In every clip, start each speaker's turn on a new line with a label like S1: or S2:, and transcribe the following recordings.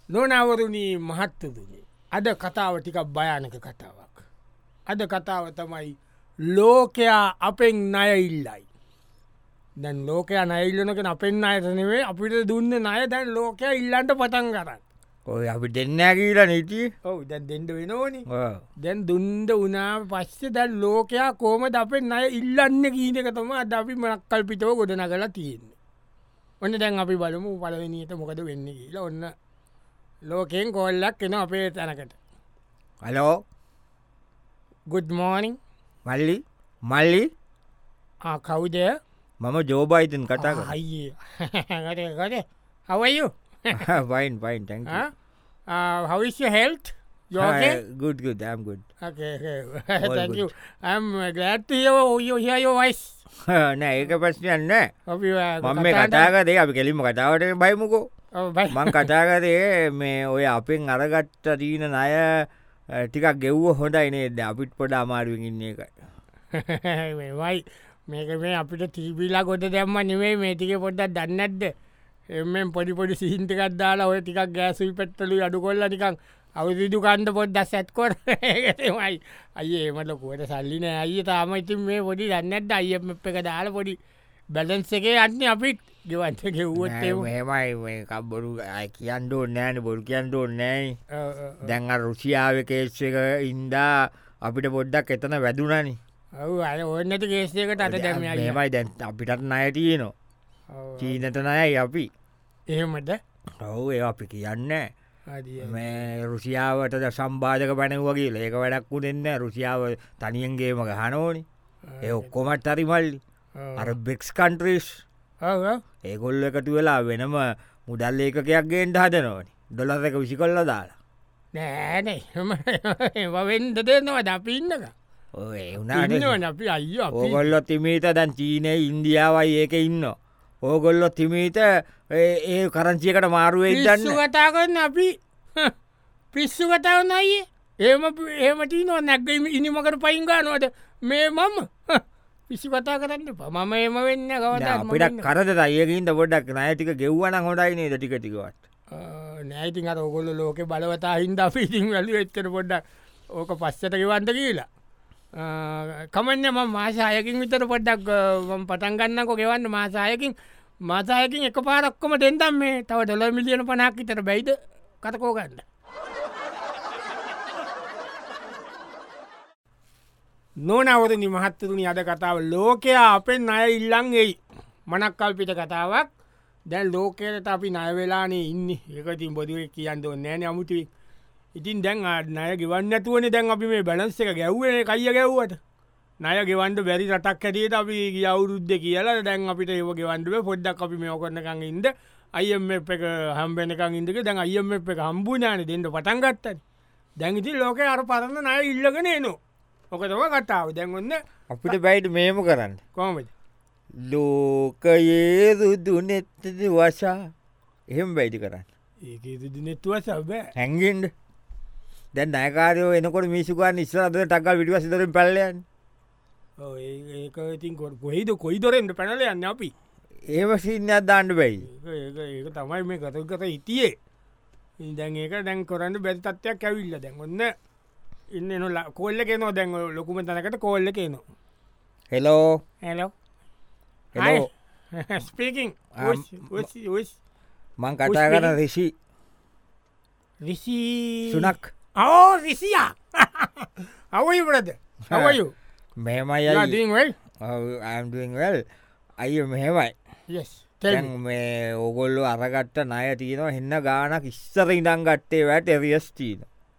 S1: නොනවරුණී මහත්තතුනි අද කතාව ටිකක් භයානක කතාවක්. අද කතාව තමයි ලෝකයා අපෙන් නය ඉල්ලයි. දැන් ලෝකයා නයිල්ලනක අපෙන් අයතනවේ අපිට දුන්න නය දැන් ලෝකයා ඉල්ලන්ට පටන් කරන්න.
S2: ඔය අපි දෙන්න කියලා නීතිය
S1: ඔව දැන් දෙඩ වෙනෝනි දැන් දුන්ද වනාව පස්සේ දැන් ලෝකයා කෝම ද අපෙන් අය ඉල්ලන්න කීනකතම අද අපි මනක් කල්පිතව ගොඩන කලා තියෙන්නේ. ඔන්න දැන් අපි බලමු පලවෙනියට මොකද වෙන්න කියලා ඔන්න ලෝකෙන් කොල්ලක් එන අපේ තැනකට.
S2: හලෝ
S1: ගුඩ් මෝනිින්
S2: මල්ලි
S1: කවුදය
S2: මම ජෝබයිතන් කතා කර
S1: අයියේ හවයු
S2: වයින් පයින් තැන්
S1: හවිස්ය හෙල්ත්
S2: ගුඩ් දම් ගුඩ්
S1: ගලත්ය ඔයෝ වයිස්
S2: නෑ ඒක ප්‍රශ්නයන්න මම මේ කතාකදේ අපි කෙලිම කතාවට බයිමුකෝ මං කතාකරේ මේ ඔය අපෙන් අරගට්ට දීන අය ටිකක් ගෙව්ව හොඳයිනේද අපිට පොඩ අමාරුවෙන් ඉන්න එකයි
S1: වයි මේක මේ අපිට තීබිලා ගොඩ දැම්ම නෙවේ මේ ටික පොඩ්ඩක් දන්නත්ද එමෙන් පොඩිපොඩි සිහින්ටකක් දාලා ඔය ටිකක් ගෑසුයි පෙට්ටලු අඩු කොල්ල ටිකක් අවුදු කන්ද පොඩ්ඩක් සැත්කොර යි අයේ මට කුවට සල්ලින අය තාම ඉතින් මේ පොඩි දන්නත් අයම එක දාල පොඩි බැලන්ස එක අන්න අපිත් ගෙවන්ත ගෙව්වොත්
S2: මෙමයි කබොරු කියන්ඩෝ නෑන බොරු කියන්ඩෝ නෑයි දැන් රුසියාව කේස් එක ඉන්දා අපිට පොඩ්ඩක් එතන වැදුනනි
S1: ඔව අය ඔන්නට කේසයකට අත දැම
S2: මෙමයි දැන් අපිටත් නයතියනවා චීනත නයයි අපි
S1: එහෙමට
S2: ඔවු ඒ අපි කියන්න මේ රුසියාවට සම්බාධක පැනවගේ ඒක වැඩක්කු දෙන්න රුසියාව තනියන්ගේම ගහනෝනි ඒ ඔක්කොමත් හරි මල්ලි අර බෙක්ස් කන්ට්‍රීස් ඒගොල්ල එකතු වෙලා වෙනම මුදල් ඒකකයක් ගේන්ට හදනවනි ඩොලරක විසි කොල්ල දාලා
S1: නෑන වවෙන්ද දෙනවා ද අපි ඉන්නක
S2: ඒවන
S1: අපි අය
S2: ඕගොල්ලො තිමීට දැන් චීනය ඉන්දියාවයි ඒක ඉන්න ඕගොල්ලො තිමීට ඒ කරංචියකට මාරුවේ දන්න
S1: කතා කරන්න අපි පිස්සු කතාවන්න අයේ ඒමටී නො නැක්ගම ඉනිමකට පයිංගානවද මේ මම පිසි කතා කරන්න මම එම වෙන්න ගවත
S2: අපිට කරද අයකින්ට පොඩක් නෑටික ගෙව්වන හොඩයි නේද ටිකටිකවත්
S1: නෑතින් අර ඔගොල්ල ලෝක බලවතා හින්ද අපිසින් වැලි එච්චර පොඩ්ඩක් ඕක පස්සට ගෙවන්ත කියලා කමන්න ම මාසායකින් විතර පොඩ්ඩක් පටන්ගන්නකො ගෙවන්න මාසායකින් මාසායකින් එක පාරක්කොම දෙන්දම් මේ තව ඩොල මිලියන 50ක් විතර බැයිද කතකෝ ගන්න නොනවරනි මහත්තතුනි අද කතාව ලෝකයා අපෙන් අය ඉල්ලං එයි මනක් කල්පිට කතාවක් දැන් ලෝකයට අපි නයවෙලානේ ඉන්න ඒකතින් බොදුව කියන්න නෑන අමුතුයි ඉතින් දැන් නය ගෙවන්න ඇතුවන දැන් අපි මේ බැලන්ස එක ගැව්වෙන කයිය ගැව්වට නය ගෙවන්ට බැරි රටක් ඇතියට අපි අවුරුද්ධ කියලා දැන් අපිට ඒව ගෙවන්ඩුව පොඩ්ඩක් අපි මේ ඕකොන්නකං ඉද අයම එක හම්බෙනකං ඉදක දැන් අයම එක හම්බූනාන දෙන්නට පටන්ගත්තන දැන්ඉති ලෝක අර පරන්න නය ඉල්ලගෙන නවා ඕකතම කටාව දැන් ඔන්න
S2: අපිට බයිට මේම කරන්න
S1: කොමද
S2: ලෝකයේ රුදු නෙත්තද වසා එහෙම බයිටි කරන්න
S1: ඒක නෙත්තුව සබෑ
S2: හැන්ගෙන්ඩ දැන් අයකාරයෝ එනකොට මිසුකාන් ඉස්රද ටක්කල් විටිව සිතරින් පැල්ලයන්
S1: ඒක ඉතින් කොට කොහිද කොයි දොරෙන්ට පැනල යන්න අපි
S2: ඒම සින්නත් දාන්න බැයි
S1: ඒක තමයි මේ කතල් කත හිටියේ දැන් ඒක දැන් කොරන්න බැරි තත්වයක් ඇවිල්ල දැන් ඔන්න ඉන්න නො කොල්ල කෙනෝ දැන් ලොකුම තනකට කොල්ල කියනවා
S2: හෙලෝ
S1: හැලෝ ස්පීකින්
S2: මං කතා කරන රිසි
S1: රිසි
S2: සුනක්
S1: ඕ රිසියා අවයිබරද හවයු
S2: මෙමයි ඇම්ඩුවල් අය මෙහෙමයි තැන් මේ ඕගොල්ලු අරගට්ට නය තියෙනවා එන්න ගානක් ඉස්සර ඉඩං ගත්තේ වැට එරියස්ටීන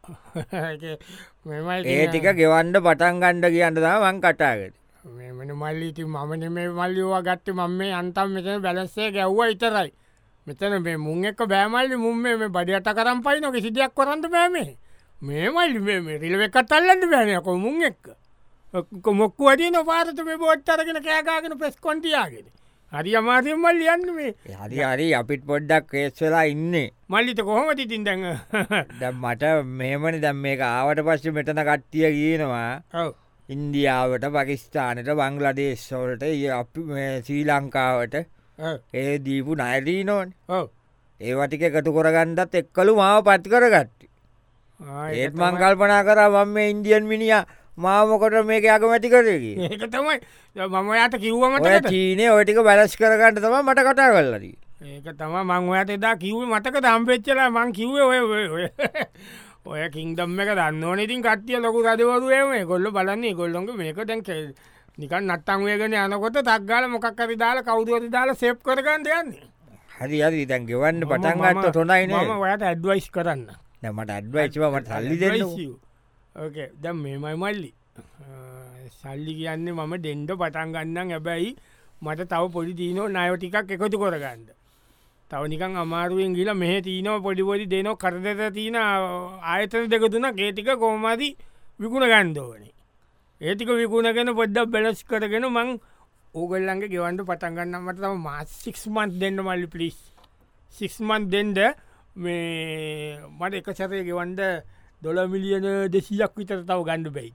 S2: ඒ ටික ගෙවන්ඩ පටන් ගණ්ඩ කියන්න වන් කටාගට
S1: මෙමන මල්ලිති මමන මේ මල්ලිවා ගත්ත මම මේ අන්තම් මෙතන බැලස්සේ ගැව්ව ඉතරයි මෙතන මේ මුන් එක්ක බෑමල්ලි මුම් මේ බඩියට කරම් පයි නොක සිටියක් කොරන්ට බෑමේ මේ මල්ලි මේ රිලව එකත් අල්ලන්න බෑනයකො මුන් එක්ක මොක්කු අඩියන පාරත මේ බෝට්තරගෙන කෑකාගෙන පෙස් කොන්ටියාගෙන හරි අමාතයෙන් මල්ලි යන්න මේ
S2: හරි හරි අපිට පොඩ්ඩක් කේස්වෙලා ඉන්නේ
S1: මල්ලිත කොහොම තිතින් දැඟ
S2: දැ මට මේමනි දැම් මේ ආවට පස්ස මෙතන කට්ටිය කියනවා ඉන්දියාවට පකිස්ථානට බංගලදේශවලට අපි ශ්‍රී ලංකාවට ඒ දීපු නයදී නොන් ඒවටික එකතු කොරගන්නත් එක්කලු මාව පත් කරගත්ති. ඒත් මං කල්පනා කර මම මේ ඉන්දියන් මිනිිය මාමකොට මේක අගමැති කරකි.
S1: ඒක තමයි මම යාට කිව්වමට
S2: චීනය ඔටික බැලස් කරගන්නට තම මට කතා කරලදී.
S1: ඒක තම මං ඔයට එදා කිව්ව මතක දම්පෙච්චලා මං කිව්වේ ඔය ඔය කින්දම් එක දන්න ඉතින් කට්ටිය ලොකු රදවරුවම කොල්ල බලන්නේ කොල්ලොඟ මේක දැන් නිකන් නත්තං වේගෙන යනකොට තක්ගාල මොකක් හරි දාලා කවුදුවති දාලා සේප් කරගන්න යන්නේ.
S2: හරි හරි දැන් ගෙවන්න පටන්ගත්ත හොනයින
S1: ඔයට ඇඩ්වයිස් කරන්න
S2: මට අඩ්වයිචවමට සල්ලි දෙන්න
S1: ඕකේ දැම් මේමයි මල්ලි සල්ලි කියන්නේ මම ඩෙන්ඩ පටන් ගන්නන් හැබැයි මට තව පොඩි තිීනෝ නයෝ ටිකක් එකතු කොරගන්න තවනිකන් අමාරුවෙන් ගිල මෙහ තිීනව පොඩිපොඩි දෙනෝ කරදත තියන ආයතන දෙකතුන ගේටික කෝමදී විකුණ ගන්දෝවනේ ඒටික විකුණගෙන පොඩ්ඩක් බැලස් කරගෙන මං ඕගල්ලන්ගේ ගෙවන්ට පටන්ගන්නමට තම මාසික්මන්ත් දෙන්න මල්ලි පිලිස් 6මන්ත් දෙන්ඩ මේ මට එක සැරය ගෙවන්ඩ $1 මිලියන 200ක් විතර තව ගණ්ඩ බැයිද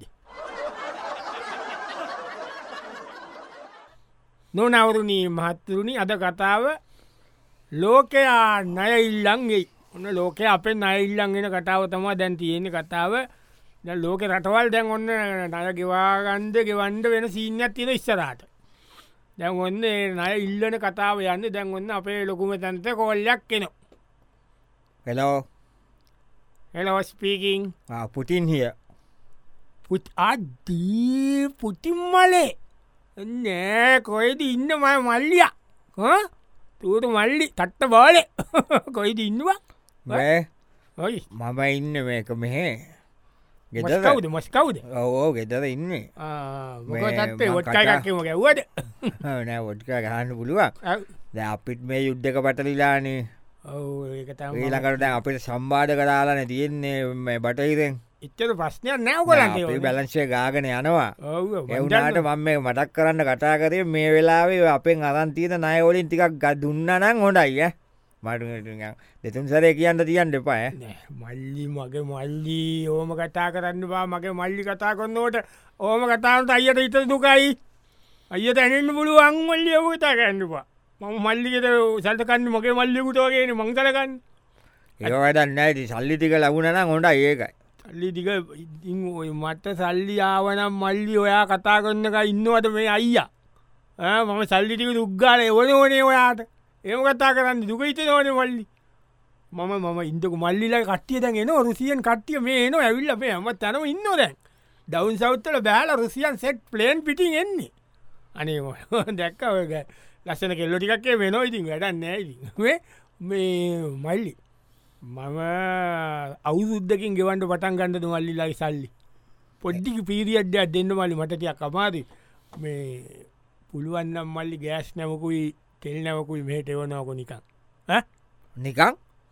S1: නොනවරුණී මහත්තරුණි අද කතාව ලෝකයා නය ඉල්ලන්ගේ ඔන්න ලෝක අපේ නයිල්ලන්ගෙන කතාව තමා දැන් තියෙන කතාව ලෝක රටවල් දැන් ඔන්න නය ගෙවාගන්ද ගෙවන්ඩ වෙන සීනයක් තියෙන ඉස්සරාට දැන් ඔන්න නය ඉල්ලන කතාව යන්න දැන් ඔන්න අපේ ලොකුම තැන්ත කොල්ලයක් කෙනවා
S2: හෙලෝ
S1: ස්පීකින්
S2: පුටින් හිය
S1: අදී පුටින් මලේ නෑ කොයිද ඉන්න මය මල්ලිය තුට මල්ලි තට්ට බාලෙ කොයිද ඉන්නවා
S2: ඔයි මම ඉන්න මේක මෙහේ
S1: ගෙදකවුද මස්කවුද
S2: ඕ ගෙදර ඉන්න
S1: තත්ේ ොට්කයක්කම ගැව්වද
S2: නෑ ොට්ක ගහන්න පුළුවක් ද අපිත් මේ යුද්ධක පටලිලානේ ඊලකට අපිට සම්බාධ කරලාන තියෙන්නේ බටහිරෙන්
S1: එච්චර ප්‍රශ්නයක් නෑ කොලන්ට
S2: බැලන්ශය ගාගෙන යනවා එවුනාට මම මේ මටක් කරන්න කතා කරේ මේ වෙලාවේ අපෙන් අරන්තියන නයවලින් ටිකක් ගත් දුන්නනං හොඩයි මට දෙතුන් සරය කියන්න තියන්න එපා
S1: මල්ලි මගේ මල්ලි ඕම කතා කරන්න බා මගේ මල්ලි කතා කොන්නවට ඕම කතාවට අයියට ඉත දුකයි අයියට ඇනෙන්න්න පුළුව අංවල්ලි යම කතා කරන්නපා මම මල්ලිකට සල්තකන්න මගේ මල්ලිකුටෝගෙන මංසලකන්න
S2: ඒ වැඩන්න ඇති සල්ලිතික ලබුණන හොඩ ඒකයි
S1: සල්ලිතික මට සල්ලි ආවනම් මල්ලි ඔයා කතා කරන්නක ඉන්නවට මේ අයියා මම සල්ලිටික දුක්ගාල එවන ඕනේ ඔයාට ඒම කතා කරන්න දුක හිත ඕන මල්ලි මම ඉන්දක මල්ලිලා කටිය දැන් එන රුසියන් කට්ටිය මේ න ඇවිල්ල පේ ම තනම ඉන්න දැන් ඩවන් සෞත්තල බෑල රුසියන් සෙට් ප්ලේන් පිටින් එන්නේ අනේ දැක්ක ඔයග ලස්සන කෙල්ලො ටිකක්ේ වෙනෝ ඉතින් වැඩන්න නෑ මේ මල්ලි මම අවුදුද්දකින් ගෙවන්ට පටන් ගන්නද මල්ලිලායි සල්ලි පොඩ්ඩික පීරිියඩ්ඩයක් දෙන්න මලි මටතියක් අමාරි මේ පුළුවන්නම් මල්ලි ගෑස් නැමකුයි තෙල් නැවකුයි මෙහට එවනවකො නිකං
S2: නිකං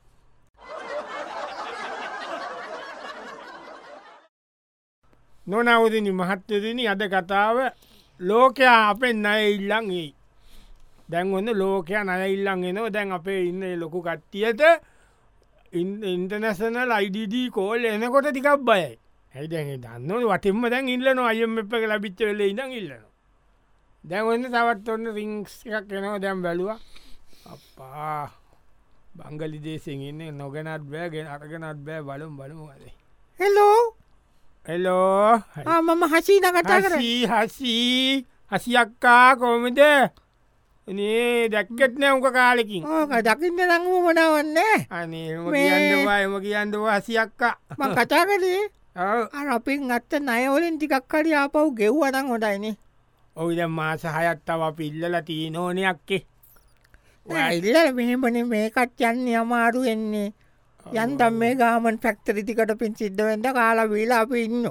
S1: නොනවදිනි මහත්තදිනි අද කතාව ලෝකයා අපෙන් නය ඉල්ලන් ඒ දැන් ඔන්න ලෝකයා නය ඉල්ලන් එනවා දැන් අපේ ඉන්න ලොකු කට්ටියට ඉන්ටනැසනල් අයිඩඩ කෝල් එනකොට ටිකක් බයයි හැයිදැ දන්න වටින්ම දැන් ඉල්ලන අයම එපක ලබිච්ච වෙල ඉඳං ඉල්ලනවා දැන් ඔන්න තවත් ඔන්න රිංක්ස් එකක් එනවා දැම් බැලුව අපා බංගලි දේශෙන් ඉන්න නොගෙනත් බෑගෙන අරගෙනත් බෑ බලුම් බලමුවදේ
S2: හෙලෝ
S1: එලෝ
S2: මම හසීන කතා කර
S1: හසියක්කා කොමද නේ දැක්කෙත් නෑ උක කාලෙකින්
S2: දකින්න නංම මනාවන්න
S1: අනේ එම කියන්නවා හසියක්කා
S2: ම කතා කරේ අපින් අත්ත නයවලින් ටිකක් කරි ආපව් ගෙව්වනං හොටයිනේ
S1: ඔවිද මාස හයත්තව පිල්ලල තිී නෝනයක්කේ
S2: ඉල්ල මෙහෙමන මේකත් යන්න අමාරු එන්නේ යන්තම් මේ ගාමන් ෆැක්ටරිතිකට පින් සිද්ධවෙන්ට කාලා වීලා අප ඉන්න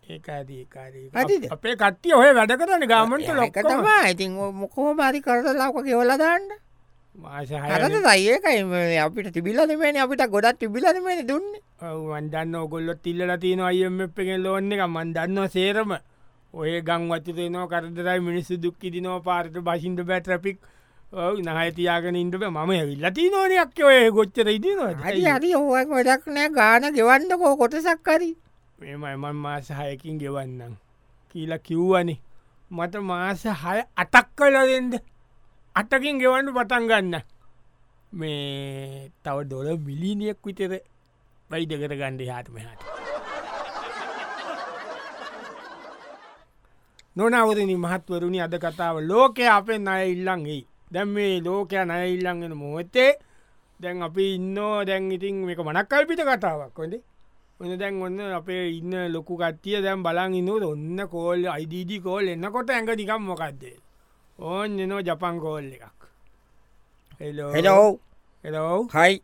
S1: අපේ කට්ටිය ඔය වැඩ කරන ගාමන්ට
S2: ලොක්කතම ඉතින් මොකෝ මාරි කරලාක ගෙවලදාන්න මාසහරද දයකයි අපිට තිබිලනමේ අපිට ගොඩත් තිබිලනමේ දුන්න
S1: වන්දන්න ඔගොල්ලොත් ඉල්ල තියන අයම එකෙන් ලෝන්න එක මන්දන්න සේරම ඔය ගං වච්චතයනෝ කරදරයි මිනිස්සු දුක්කි දිනෝ පාරට බසින්ට බැට්‍රපික් නහතියාගෙන ඉන්ට මම විල්ලති නොනයක් ඔය ගොච්චර ඉදින
S2: හරි ඕක් වැඩක් නෑ ගාන ගෙවන්නකෝ කොටසක්කරි
S1: මෙම එමන් මාස හයකින් ගෙවන්නම් කියලා කිව්වනේ මට මාස හය අටක් කලදෙන්ද අටකින් ගෙවන්න පටන් ගන්න මේ තව ඩොල මිලිනියක් විතර වයිදකට ගණ්ඩ හාටම හට නොනවරනි මහත්වරුණි අද කතාව ලෝකය අපෙන් අය ඉල්ලන්ගේ දැම් මේ ලෝකය නය ඉල්ලන්ගෙන මොහොතේ දැන් අපි ඉන්න දැන් ඉතින් මේක මනක් කල්පිට කතාවක් හොඳේ ඔන්න දැන් ඔන්න අපේ ඉන්න ලොකු කට්ටිය දැම් බලන් ඉන්නට ඔන්න කෝල් අයිඩ කෝල් එන්නකොට ඇඟ නිකම් මොකක්දේ ඕන්න නෝ ජපන් කෝල් එකක්
S2: හෙලෝ
S1: එලෝ
S2: හයි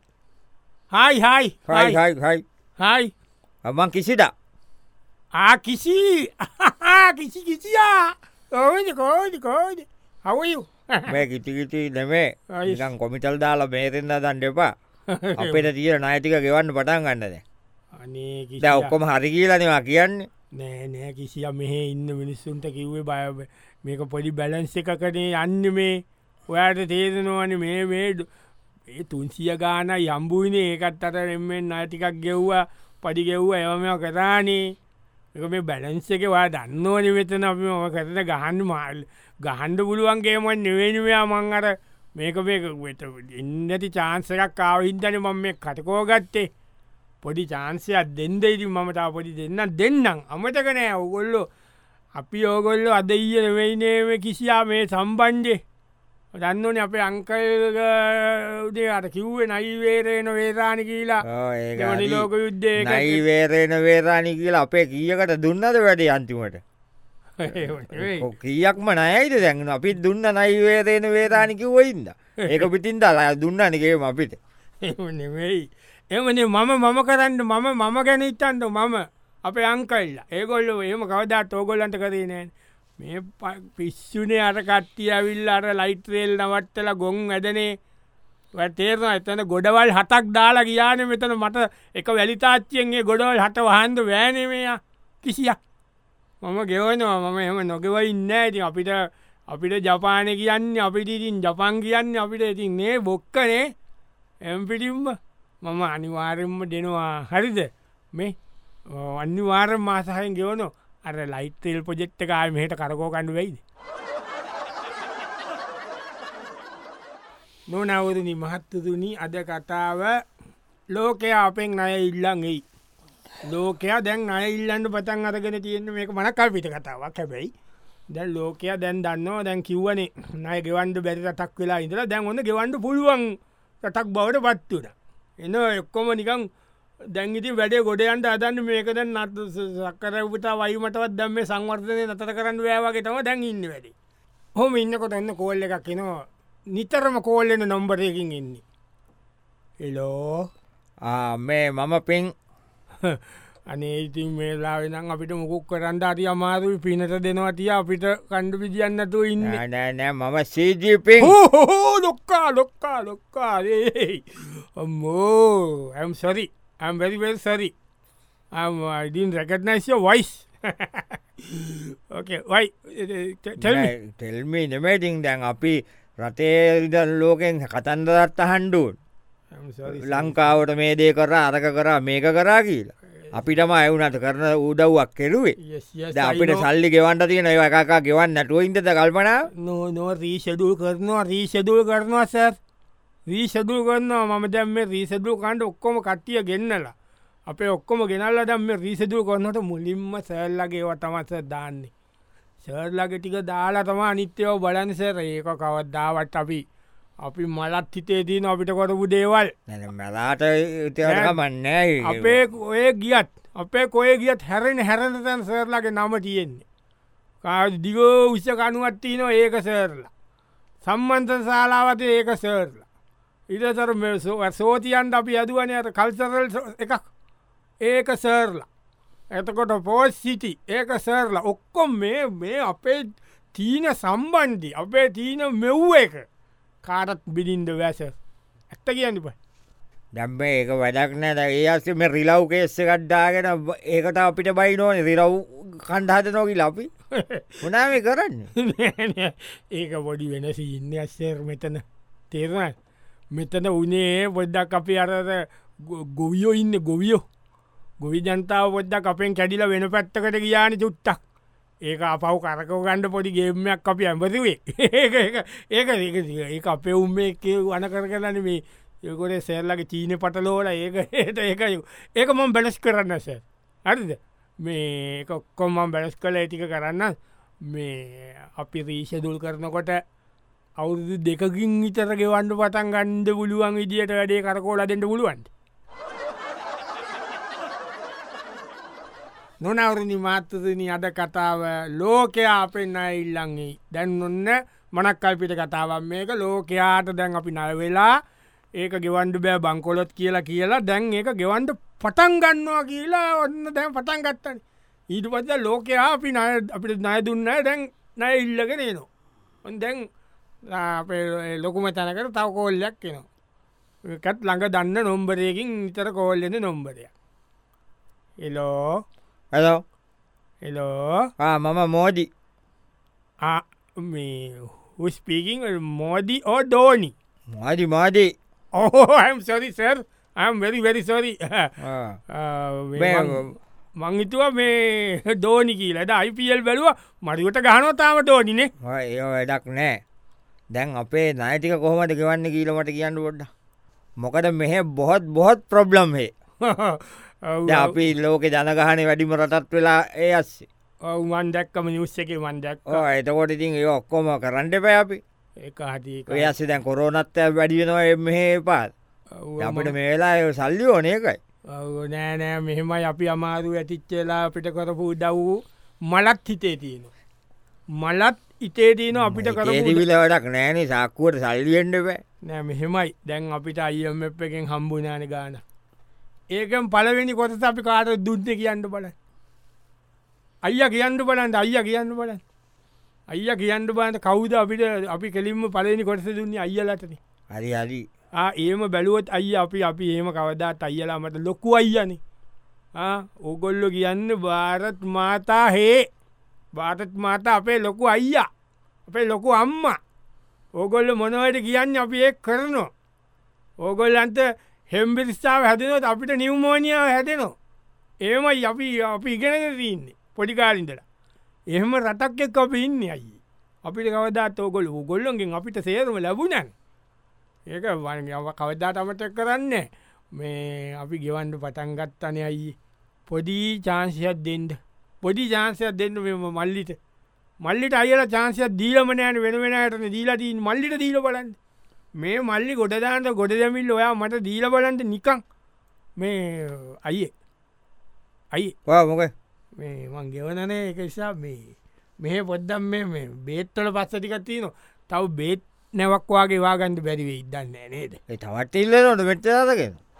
S1: හයි හයි
S2: අමන් කිසිට
S1: කිසි කිසියා ඕද කෝද හවයු
S2: මේ කිටිකිටි නෙමේ නිකන් කොමිටල් දාලා මේරෙන්න්න දන්න එපා අපට තිය නයතික ගෙවන්න පටන් ගන්නද
S1: අනේ
S2: ඔක්කොම හරි කියලනවා කියන්නේ
S1: නෑ කිසිය මෙහ ඉන්න මිනිස්සුන්ට කිව්වේ බය මේක පොඩි බැලන්ස එකකනේ යන්න මේ ඔයාට තේරෙනවන මේ තුන්සිය ගාන යම්බුයින ඒකත් අත එෙන්ෙන් අයටිකක් ගෙව්වා පඩි ගෙව්ව එවම කරානේ එක මේ බැලන්ස එක වා දන්නවන වෙතන අපි ම කරන ගහන්ඩ මාල් ගහන්ඩ පුළුවන්ගේමන් නෙවෙනවයා මං අර මේක මේක එන්නති චාන්සරක් කාවහින්දන මම මේ කටකෝ ගත්තේ පොඩි චාන්සයක් දෙන්ද ඉති මමතා පොඩි දෙන්න දෙන්නම් අමතකනෑ ඔගොල්ලො අපි ඕගොල්ලො අද ඊය වෙයිනේම කිසියා මේ සම්බන්්ඩේ දන්නවන අපේ අංකල්දේ අට කිව්වේ නයිවේරේන වේරාණි කියලා ලෝක යුද්ධය
S2: නයිවේරේන වේරාණි කියලා අපේ කියකට දුන්නද වැඩ අන්තිමට කියක්ම නයයිද දැන් අපිත් දුන්න නයිවේරේන වේරාණිකි ඔයින්ද ඒක පිටින් දලා දුන්නනගේම අපිට
S1: නෙවෙයි එමනේ මම කරන්න මම ගැන ඉත්තන්ට මම අපේ අංකල්ල ඒගොල්ලො ඒම කවදාත් ඕගොල්ලන්ට කරේ නෑ මේ පිස්සුනේ අර කට්ටිය ඇවිල් අර ලයිට්‍රේල් නවත්තල ගොන් වැදනේ තේරන එතන ගොඩවල් හතක් දාලා ගියාන මෙතන මට එක වැලිතාච්චියන්ගේ ගොඩවල් හට වහන්ද වෑනමයා කිසියක් මම ගෙවනවා මම එම නොගෙව ඉන්න ඇති අපිට ජපානය කියන්න අපිට ඉතින් ජපන් කියන්න අපිට ඉතින් ඒ බොක්කනේ එම්පිටිම්ම මම අනිවාරෙන්ම දෙනවා හරිද මේ අනිවාර මාසාහෙන් ගෙවනො අර ලයිටල් පොජෙක්්ට කාය මෙහට කරකෝ කණඩු වෙයිද නොනවරනි මහත්තතුනි අද කතාව ලෝකය අපෙන් අය ඉල්ලන්ගේ ලෝකයා දැන් අය ඉල්ලන්න පතන් අරගෙන තියෙන මේක මනකල් පිට කතාවක් හැබැයි දැන් ලෝකයා දැන් දන්නවා දැන් කිව්වනේ නය ගෙවන්ඩ බැරි රටක් වෙලා ඉඳලා දැන් ඔන්න ගෙවන්ඩ පුළුවන් රටක් බවට පත්තුන එන එක්කොම නිකං දැංගිති වැඩේ ගොඩයන්ට අදන්න මේකද නත් සක්කරපුට වයිමටවත් දැම් මේ සංවර්ධනය නතර කරන්න වෑවගේ තම දැන් ඉන්න වැඩි හොම ඉන්නකොට එන්න කෝල්ල එකක් එනවා නිතරම කෝල්ලෙන නොම්බරයකින් ඉන්නේ එලෝ
S2: මේ මම පින්
S1: අනේ ඉතින් මේලා වෙනම් අපිට මුකුක් කරන්ට අති අමාරුයි පිනට දෙනවා තිය අපිට කණ්ඩු පිදියන්නතු ඉන්න
S2: නෑ මම සීජීපින්
S1: ලොක්කා අම්මෝ ඇම් සරි I'm very well sorry. I didn't recognize your voice. Okay, why? Tell me.
S2: Tell me, නෙමෙයිටින් දැන් අපි රටේ ඉඳන් ලෝකෙන් කතන්දරත් අහන්න ලංකාවට මේ දේ කරා අරක කරා මේක කරා කියලා. අපිටම ඇවුනට කරන උදව්වක් කෙරුවේ. දැන් අපිට සල්ලි ගෙවන්න තියෙන ඒවා එකක් ගෙවන්න නැතුව ඉඳද කල්පනා?
S1: No රීෂෙඩියුල් කරනවා සර්. රීසදුල් කරන්නවා මම දැම් මේ රීසදුල් කණ්ඩ ඔක්කොම කට්ටිය ගෙන්නලා අපේ ඔක්කොම ගෙනල්ල දම් මේ රීසදුල් කොන්නට මුලින්ම සැල්ලගේ වතමස දාන්නේ සර්ලග ටික දාලා තම අනිත්‍යයව බලන්සර ඒක කවත්දාවට අපි මලත් හිතේ දීන අපිට කොරපු දේවල්
S2: මලාට මන්නෑ
S1: අපේ ඔය ගියත් අපේ කොය ගියත් හැරෙන හැරතැන් සර්ලගේ නම තියෙන්නේ දිගෝ විශ්ෂ කනුවත්තිනො ඒක සර්ලා සම්මන්ත ශාලාවත ඒක සර්ලා ඉදතර සෝතියන්ට අපි අදුවන ඇත කල්සරල් එකක් ඒක සර්ලා එතකොට පෝස් සිටි ඒක සර්ලා ඔක්කොම් මේ අපේ තීන සම්බන්ධි අපේ තීන මෙව්ව එක කාටත් බිඩින්ද වැස ඇත්ත කියන්නප
S2: දැම්ම ඒක වැඩක් නෑ ඒ අස්සේ මේ රිලව් කේස්ස කඩ්ඩාගෙන ඒකට අපිට බයි නෝන රිරව් කණ්ඩාද නොකි ලපි උනාම කරන්න
S1: ඒක පොඩි වෙනසි ඉන්න අස්සේර් මෙතන තේරන මෙතන උනේ පොද්දක් අපි අර ගොවියෝ ඉන්න ගොවියෝ ගොවි ජනතාව පොද්දක් අපෙන් කැඩිල වෙන පැත්තකට ගියානි චුට්ටක් ඒක අපව් කරකෝ ගණ්ඩ පොඩි ගේමයක් අපි ඇඹතිවේ ඒ අපේ උම්ම එක වන කර කරන්න මේ ඒකොට සැරලගේ චීන පටලෝල ඒක මොම් බැලස් කරන්න සැ හරිද මේ කොක්කොම්මම් බැලස් කල ඇතික කරන්න මේ අපි රීෂදුල් කරනකොට අවුදු දෙකින් විතර ගෙවන්ඩ පතන් ගන්ඩ පුළුවන් විදිට වැඩේ කරකෝල දෙට පුළුවන්ට නොනවරණි මාත්තදනි අද කතාව ලෝකයා අපෙන් අයිල්ලන්ගේ දැන් ඔන්න මනක්කල්පිට කතාවක් මේක ලෝකයාට දැන් අපි නය වෙලා ඒක ගෙවන්ඩ බෑ බංකොලොත් කියලා දැන් ඒක ගෙවන්ඩ පටන් ගන්නවා කියලා ඔන්න දැන් පටන් ගත්තන ඊට පත්ත ලෝකයා අපි අපිට නය දුන්න දැන් නය ඉල්ලගෙනනවා ඔන් දැන් ලොකුම තැනකට තව කෝල්ලයක් කෙනවා එකත් ළඟ දන්න නොම්බරයකින් විතර කෝල්ලෙන නොම්බරය එලෝ
S2: හලෝ
S1: එලෝ
S2: මම මෝඩි
S1: ස්පීකින් මෝඩි ඕ දෝනි
S2: මාඩි
S1: ඕම් සොරි සර් වෙරි සොරි මංහිතුව මේ දෝනි කියලට අයිපල් බැලුව මරිවට ගහනොතාම දෝනිනේ
S2: ඒ වැඩක් නෑ දැන් අපේ නයටික කොහොමට ගෙවන්න කියීලමට කියන්න ොඩ්ඩ මොකද මෙහ බොහොත් ප්‍රබ්ලම් හේ අපි ලෝක ජනගහන වැඩිම රටත් වෙලා ඒ අස්සේ
S1: ඔවුමන් දැක්කම නිවස්ස එක වන්දක්
S2: එතකොට ඉතින් ඒ ඔක්කොම කරන්නට පැ අපි
S1: ඒ
S2: ඔයස්සේ දැන් කොරෝනත්ත වැඩියෙනවා මෙහ පාත් අපට මේලා සල්ලි ඕන එකයි
S1: නෑනෑ මෙහෙමයි අපි අමාරු ඇතිච්චේලා අපිට කරපු දව් මලත් හිතේ තියෙන මලත් ඉතේ තියන අපිට
S2: කරවිල වැඩක් නෑනේ සාක්කුවට සල්ලියෙන්ට බෑ
S1: නෑ මෙහෙමයි දැන් අපිට අයිම් එකෙන් හම්බුනාන ගාන ඒකම් පලවෙනි කොතස අපි කාට දුද්ද කියන්න බල අයිය කියන්න බලන්ට අයිය කියන්න බලන් අයිය කියන්න බාට කවුද අපිට අපි කෙලින්ම පලනි කොටස දුන්නේ අයියලටන
S2: හරි හරි
S1: ඒම බැලුවොත් අයි අපි ඒම කවදාත් අයියලාමට ලොකු අයියන ඕගොල්ලො කියන්න භාරත් මාතා හේ භාරත් මාතා අපේ ලොකු අයියා අපේ ලොකු අම්ම ඕගොල්ල මොනවට කියන්න අපි ඒ කරනවා ඕගොල්ලන්ට හෙම්බිරිස්ථාව හැදනොත් අපිට නිවමෝනිියාව හැදෙනවා ඒමයි අපි ඉගෙනගෙන තින්නේ පොඩිකාලින්දලා එහෙම රටක් එක් අප ඉන්න අයි අපිට කවදාත් ඕගොල් ගොල්ලොන්ගෙන් අපිට සේරම ලැබුණන් ඒක වව කවදාට අමට කරන්න මේ අපි ගෙවන්ඩ පටන්ගත්තනය අයි පොඩි චාන්සියක් දෙන්ඩ පොඩි ජාන්සයක් දෙන්න මෙම මල්ලිට මල්ලිට අයල චාන්සයක් දීලමනෑන වෙනවෙනටන දීලටීන් මල්ලිට දීල බලන්න මේ මල්ලි ගොඩදාන්ට ගොඩ දැමිල් ඔයා මට දීල බලන්ට නිකං මේ අයියේ අයි
S2: මොක
S1: මේ මං ගෙවනනේ එක නිසා මේ පොද්දම් මේ බේත්තල පස්සටිකත් තියන තව බේත් නැවක්වාගේ වාගන්ට බැරිවේ ඉදන්න නේද
S2: තවත් ඉල්ල නොට මෙට්ටාදගෙන